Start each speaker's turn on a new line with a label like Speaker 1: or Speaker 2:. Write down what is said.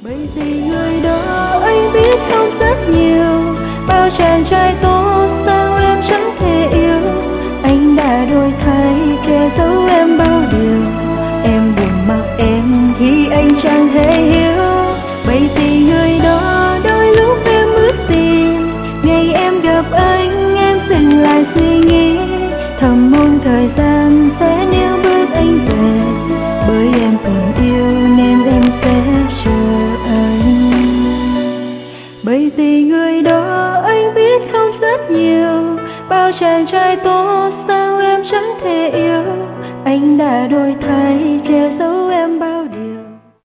Speaker 1: Bởi vì người đó anh biết không rất nhiều, bao chàng trai tốt sao em chẳng thể yêu. Anh đã đổi thay che giấu em bao điều, em buồn mặc em thì anh chẳng thể hiểu. Bởi vì người đó đôi lúc em ước gì ngày em gặp anh em dừng lại suy nghĩ, thầm mong thời gian sẽ níu bước anh về. Bởi em còn yêu nên em sẽ chờ anh. Bởi vì người đó anh biết không rất nhiều, bao chàng trai tốt sao em chẳng thể yêu. Anh đã đổi thay che giấu